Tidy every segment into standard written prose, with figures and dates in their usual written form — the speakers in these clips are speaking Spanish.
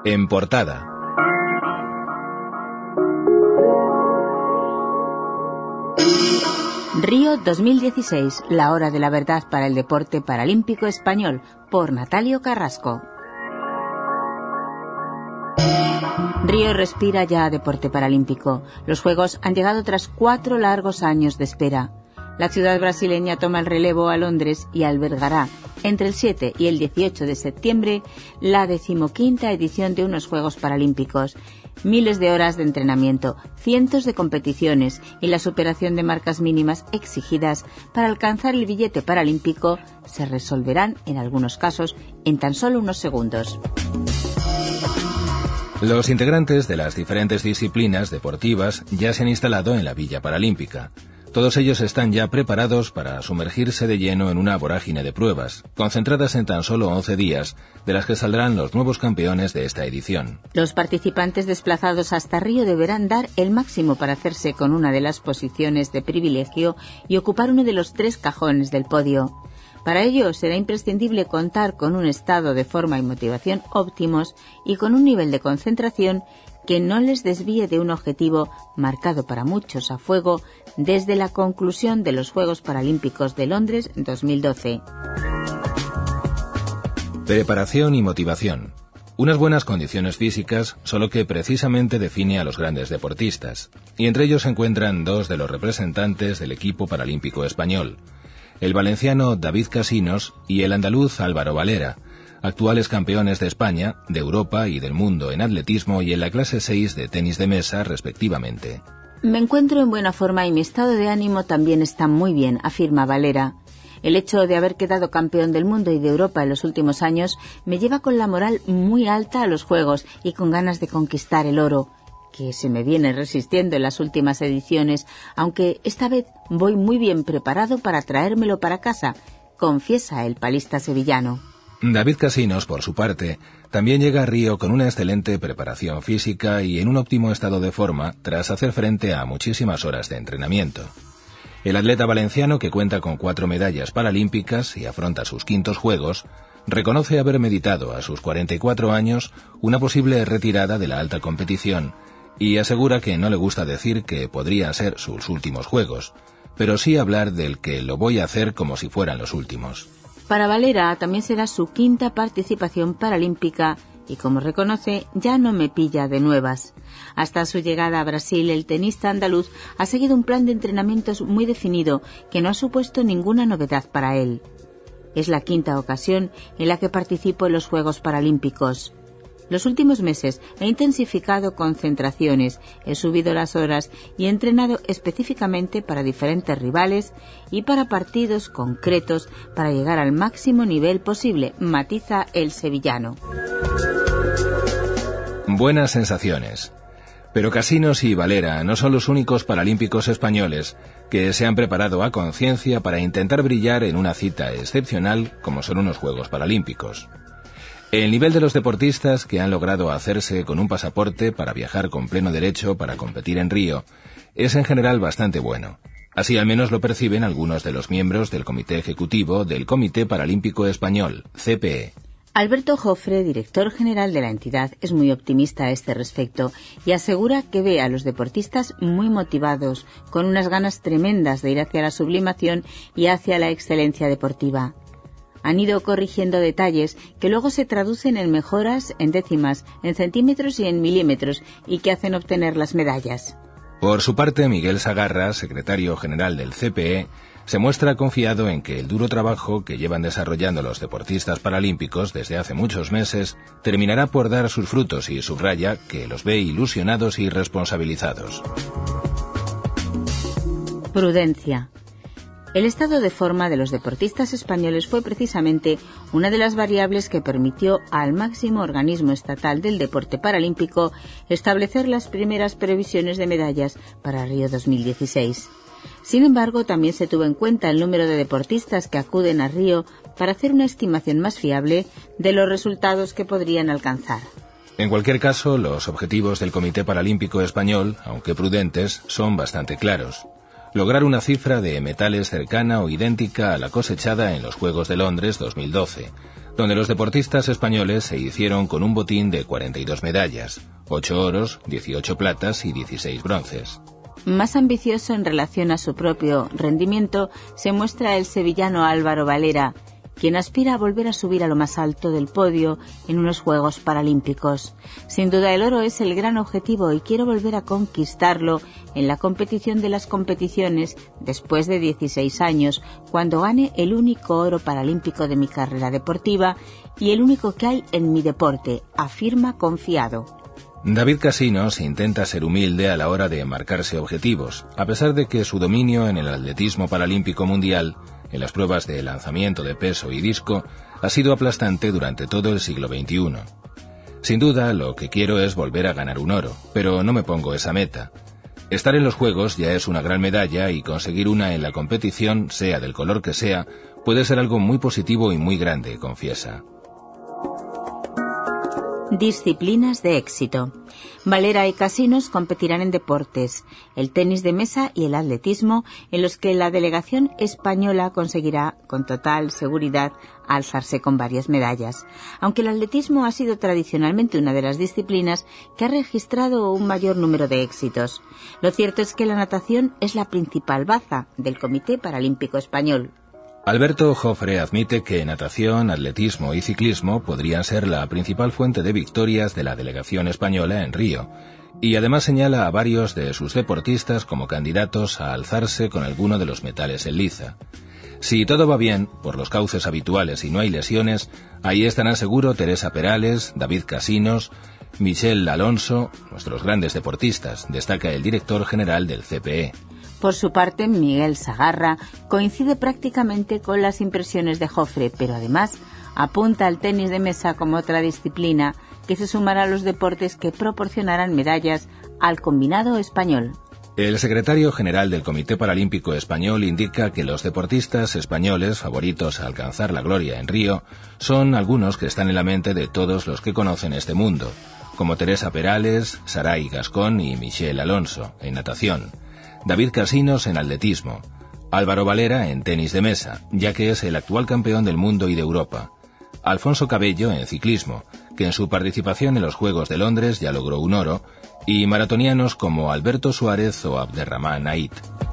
En portada. Río 2016, la hora de la verdad para el deporte paralímpico español, por Natalio Carrasco. Río respira ya deporte paralímpico. Los Juegos han llegado tras 4 largos años de espera. La ciudad brasileña toma el relevo a Londres y albergará entre el 7 y el 18 de septiembre la 15ª edición de unos Juegos Paralímpicos. Miles de horas de entrenamiento, cientos de competiciones y la superación de marcas mínimas exigidas para alcanzar el billete paralímpico se resolverán, en algunos casos, en tan solo unos segundos. Los integrantes de las diferentes disciplinas deportivas ya se han instalado en la Villa Paralímpica. Todos ellos están ya preparados para sumergirse de lleno en una vorágine de pruebas, concentradas en tan solo 11 días, de las que saldrán los nuevos campeones de esta edición. Los participantes desplazados hasta Río deberán dar el máximo para hacerse con una de las posiciones de privilegio y ocupar uno de los 3 cajones del podio. Para ello será imprescindible contar con un estado de forma y motivación óptimos y con un nivel de concentración que no les desvíe de un objetivo marcado para muchos a fuego desde la conclusión de los Juegos Paralímpicos de Londres 2012. Preparación y motivación. Unas buenas condiciones físicas son lo que precisamente define a los grandes deportistas, y entre ellos se encuentran 2 de los representantes del equipo paralímpico español, el valenciano David Casinos y el andaluz Álvaro Valera, actuales campeones de España, de Europa y del mundo en atletismo y en la clase 6 de tenis de mesa, respectivamente. Me encuentro en buena forma y mi estado de ánimo también está muy bien, afirma Valera. El hecho de haber quedado campeón del mundo y de Europa en los últimos años me lleva con la moral muy alta a los Juegos y con ganas de conquistar el oro, que se me viene resistiendo en las últimas ediciones, aunque esta vez voy muy bien preparado para traérmelo para casa, confiesa el palista sevillano. David Casinos, por su parte, también llega a Río con una excelente preparación física y en un óptimo estado de forma tras hacer frente a muchísimas horas de entrenamiento. El atleta valenciano, que cuenta con 4 medallas paralímpicas y afronta sus 5º Juegos, reconoce haber meditado a sus 44 años una posible retirada de la alta competición y asegura que no le gusta decir que podrían ser sus últimos Juegos, pero sí hablar del que lo voy a hacer como si fueran los últimos. Para Valera también será su 5ª participación paralímpica y, como reconoce, ya no me pilla de nuevas. Hasta su llegada a Brasil, el tenista andaluz ha seguido un plan de entrenamientos muy definido que no ha supuesto ninguna novedad para él. Es la 5ª ocasión en la que participo en los Juegos Paralímpicos. Los últimos meses he intensificado concentraciones, he subido las horas y he entrenado específicamente para diferentes rivales y para partidos concretos para llegar al máximo nivel posible, matiza el sevillano. Buenas sensaciones. Pero Casinos y Valera no son los únicos paralímpicos españoles que se han preparado a conciencia para intentar brillar en una cita excepcional como son unos Juegos Paralímpicos. El nivel de los deportistas que han logrado hacerse con un pasaporte para viajar con pleno derecho para competir en Río es en general bastante bueno. Así al menos lo perciben algunos de los miembros del Comité Ejecutivo del Comité Paralímpico Español, CPE. Alberto Jofre, director general de la entidad, es muy optimista a este respecto y asegura que ve a los deportistas muy motivados, con unas ganas tremendas de ir hacia la sublimación y hacia la excelencia deportiva. Han ido corrigiendo detalles que luego se traducen en mejoras en décimas, en centímetros y en milímetros y que hacen obtener las medallas. Por su parte, Miguel Sagarra, secretario general del CPE, se muestra confiado en que el duro trabajo que llevan desarrollando los deportistas paralímpicos desde hace muchos meses terminará por dar sus frutos y subraya que los ve ilusionados y responsabilizados. Prudencia. El estado de forma de los deportistas españoles fue precisamente una de las variables que permitió al máximo organismo estatal del deporte paralímpico establecer las primeras previsiones de medallas para Río 2016. Sin embargo, también se tuvo en cuenta el número de deportistas que acuden a Río para hacer una estimación más fiable de los resultados que podrían alcanzar. En cualquier caso, los objetivos del Comité Paralímpico Español, aunque prudentes, son bastante claros. Lograr una cifra de metales cercana o idéntica a la cosechada en los Juegos de Londres 2012, donde los deportistas españoles se hicieron con un botín de 42 medallas, 8 oros, 18 platas y 16 bronces. Más ambicioso en relación a su propio rendimiento se muestra el sevillano Álvaro Valera, quien aspira a volver a subir a lo más alto del podio en unos Juegos Paralímpicos. Sin duda el oro es el gran objetivo y quiero volver a conquistarlo en la competición de las competiciones después de 16 años, cuando gane el único oro paralímpico de mi carrera deportiva y el único que hay en mi deporte, afirma confiado. David Casinos intenta ser humilde a la hora de marcarse objetivos, a pesar de que su dominio en el atletismo paralímpico mundial, en las pruebas de lanzamiento de peso y disco, ha sido aplastante durante todo el siglo XXI. Sin duda, lo que quiero es volver a ganar un oro, pero no me pongo esa meta. Estar en los Juegos ya es una gran medalla y conseguir una en la competición, sea del color que sea, puede ser algo muy positivo y muy grande, confiesa. Disciplinas de éxito. Valera y Casinos competirán en deportes, el tenis de mesa y el atletismo, en los que la delegación española conseguirá con total seguridad alzarse con varias medallas. Aunque el atletismo ha sido tradicionalmente una de las disciplinas que ha registrado un mayor número de éxitos. Lo cierto es que la natación es la principal baza del Comité Paralímpico Español. Alberto Jofre admite que natación, atletismo y ciclismo podrían ser la principal fuente de victorias de la delegación española en Río, y además señala a varios de sus deportistas como candidatos a alzarse con alguno de los metales en liza. Si todo va bien, por los cauces habituales y no hay lesiones, ahí estarán seguro Teresa Perales, David Casinos, Michel Alonso, nuestros grandes deportistas, destaca el director general del CPE. Por su parte, Miguel Sagarra coincide prácticamente con las impresiones de Jofre, pero además apunta al tenis de mesa como otra disciplina que se sumará a los deportes que proporcionarán medallas al combinado español. El secretario general del Comité Paralímpico Español indica que los deportistas españoles favoritos a alcanzar la gloria en Río son algunos que están en la mente de todos los que conocen este mundo, como Teresa Perales, Saray Gascón y Michel Alonso en natación, David Casinos en atletismo, Álvaro Valera en tenis de mesa, ya que es el actual campeón del mundo y de Europa, Alfonso Cabello en ciclismo, que en su participación en los Juegos de Londres ya logró un oro, y maratonianos como Alberto Suárez o Abderramán Ait.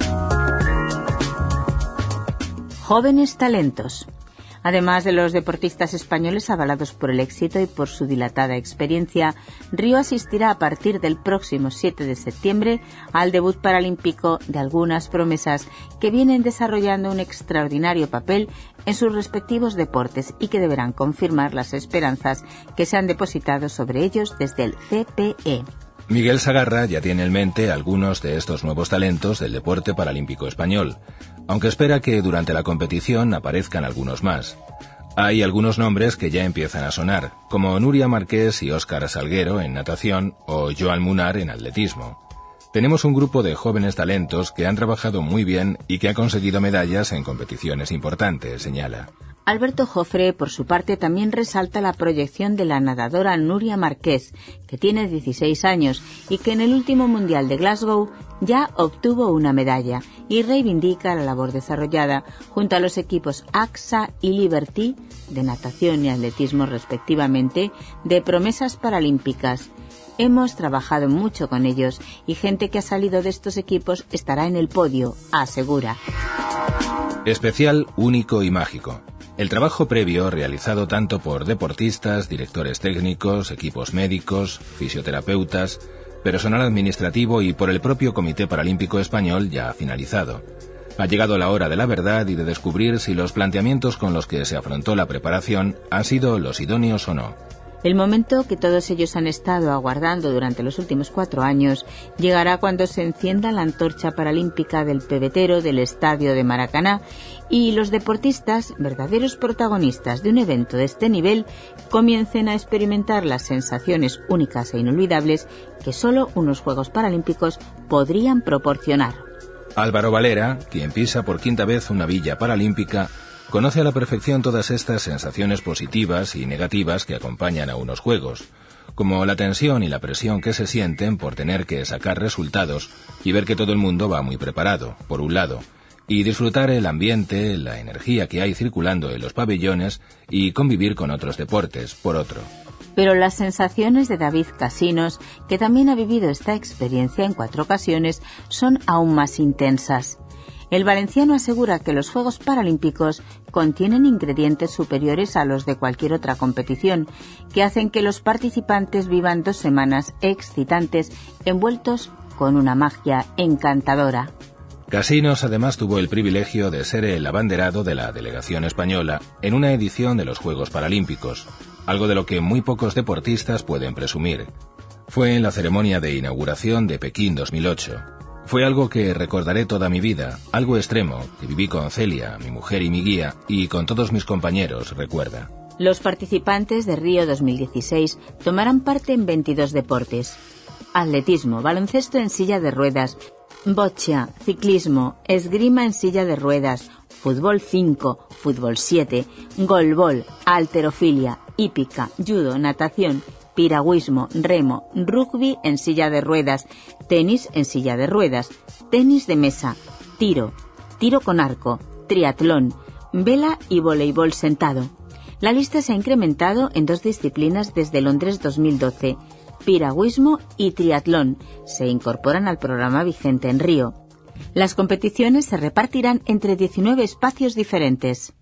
Jóvenes talentos. Además de los deportistas españoles avalados por el éxito y por su dilatada experiencia, Río asistirá a partir del próximo 7 de septiembre al debut paralímpico de algunas promesas que vienen desarrollando un extraordinario papel en sus respectivos deportes y que deberán confirmar las esperanzas que se han depositado sobre ellos desde el CPE. Miguel Sagarra ya tiene en mente algunos de estos nuevos talentos del deporte paralímpico español, aunque espera que durante la competición aparezcan algunos más. Hay algunos nombres que ya empiezan a sonar, como Nuria Marqués y Óscar Salguero en natación o Joan Munar en atletismo. Tenemos un grupo de jóvenes talentos que han trabajado muy bien y que han conseguido medallas en competiciones importantes, señala. Alberto Jofre, por su parte, también resalta la proyección de la nadadora Nuria Marqués, que tiene 16 años y que en el último Mundial de Glasgow ya obtuvo una medalla, y reivindica la labor desarrollada junto a los equipos AXA y Liberty, de natación y atletismo respectivamente, de promesas paralímpicas. Hemos trabajado mucho con ellos y gente que ha salido de estos equipos estará en el podio, asegura. Especial, único y mágico. El trabajo previo, realizado tanto por deportistas, directores técnicos, equipos médicos, fisioterapeutas, personal administrativo y por el propio Comité Paralímpico Español, ya ha finalizado. Ha llegado la hora de la verdad y de descubrir si los planteamientos con los que se afrontó la preparación han sido los idóneos o no. El momento que todos ellos han estado aguardando durante los últimos 4 años llegará cuando se encienda la antorcha paralímpica del pebetero del estadio de Maracaná y los deportistas, verdaderos protagonistas de un evento de este nivel, comiencen a experimentar las sensaciones únicas e inolvidables que solo unos Juegos Paralímpicos podrían proporcionar. Álvaro Valera, quien pisa por 5ª vez una villa paralímpica, conoce a la perfección todas estas sensaciones positivas y negativas que acompañan a unos juegos, como la tensión y la presión que se sienten por tener que sacar resultados y ver que todo el mundo va muy preparado, por un lado, y disfrutar el ambiente, la energía que hay circulando en los pabellones y convivir con otros deportes, por otro. Pero las sensaciones de David Casinos, que también ha vivido esta experiencia en 4 ocasiones, son aún más intensas. El valenciano asegura que los Juegos Paralímpicos contienen ingredientes superiores a los de cualquier otra competición, que hacen que los participantes vivan 2 semanas excitantes, envueltos con una magia encantadora. Casinos además tuvo el privilegio de ser el abanderado de la delegación española en una edición de los Juegos Paralímpicos, algo de lo que muy pocos deportistas pueden presumir. Fue en la ceremonia de inauguración de Pekín 2008. Fue algo que recordaré toda mi vida, algo extremo, que viví con Celia, mi mujer y mi guía, y con todos mis compañeros, recuerda. Los participantes de Río 2016 tomarán parte en 22 deportes: atletismo, baloncesto en silla de ruedas, boccia, ciclismo, esgrima en silla de ruedas, fútbol 5, fútbol 7, golbol, halterofilia, hípica, judo, natación, piragüismo, remo, rugby en silla de ruedas, tenis en silla de ruedas, tenis de mesa, tiro, tiro con arco, triatlón, vela y voleibol sentado. La lista se ha incrementado en 2 disciplinas desde Londres 2012. Piragüismo y triatlón se incorporan al programa vigente en Río. Las competiciones se repartirán entre 19 espacios diferentes.